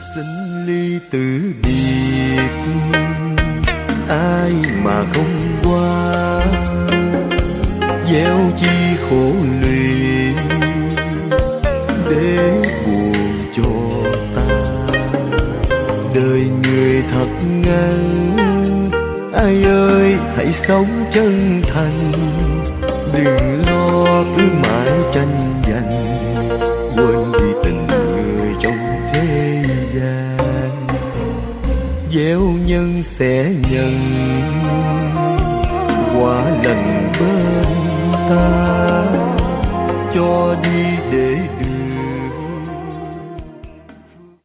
sinh ly tử biệt, ai mà không qua, gieo chi khổ lụy để buồn cho ta. Đời người thật ngắn, ai ơi hãy sống chân thành, đừng lo cứ mãi tranh giành, quên đi tình người trong thế gian. Gieo nhân sẽ nhận, quả lành bên ta, cho đi để